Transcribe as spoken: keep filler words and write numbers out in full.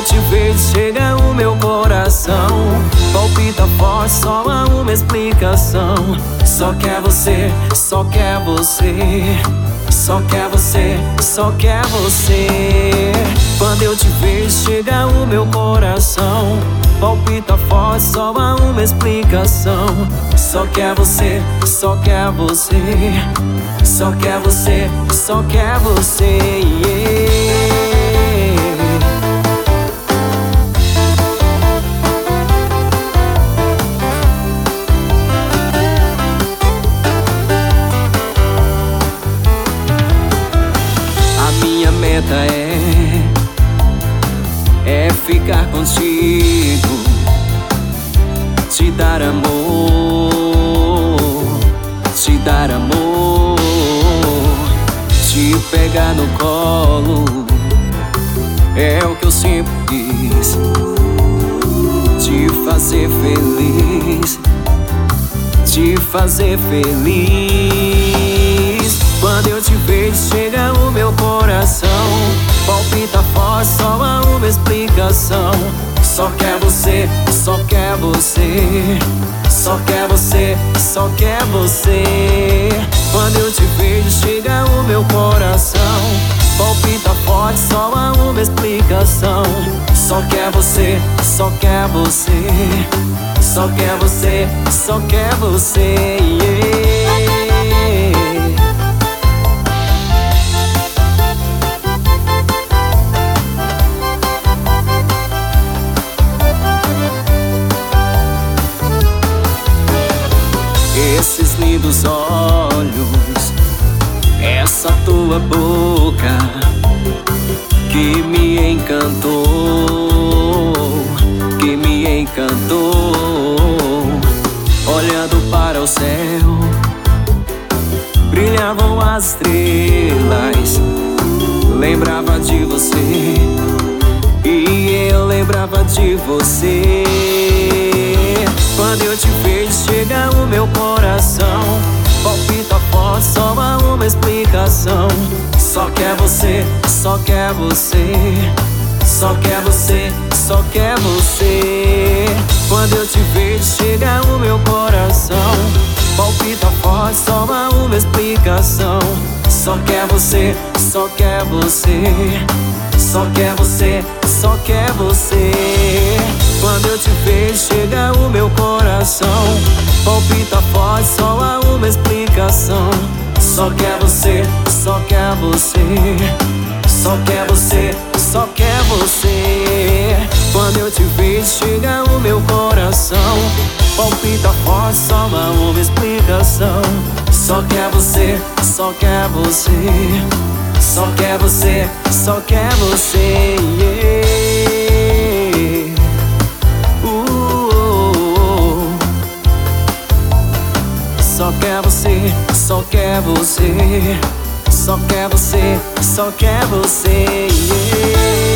eu te vejo chega o meu coração, palpita forte, só há uma explicação. Só quer você, só quer você, só quer você, só quer você. Quando eu te vejo chega o meu coração, palpita forte, só há uma explicação. Só quer você, só quer você, só quer você, só quer você, yeah. A minha meta é É ficar contigo, te dar amor, te dar amor, te pegar no colo, é o que eu sempre quis, te fazer feliz, te fazer feliz. Quando eu te vejo chega o meu coração, palpita forte, só há uma explicação. Só quer você, só quer você, só quer você, só quer você. Quando eu te vejo chega o meu coração, palpita forte, só há uma explicação. Só quer você, só quer você, só quer você, só quer você, yeah. Esses lindos olhos, essa tua boca que me encantou, que me encantou. Olhando para o céu, brilhavam as estrelas. Lembrava de você e eu lembrava de você. Quando eu te vejo chega o meu coração, palpita forte, só há uma explicação. Só quer você, só quer você, só quer você, só quer você. Quando eu te vejo chega o meu coração, palpita forte, só há uma explicação. Só quer você, só quer você, só quer você, só quer você. Quando eu te vejo chega o meu coração, palpita forte, só há uma explicação. Só quer você, só quer você, só quer você, só quer você. Quando eu te vejo chega o meu coração, palpita forte, só há uma explicação. Só quer você, só quer você, só quer você, só quer você, yeah. Só quer você, só quer você, só quer você, só quer você, yeah.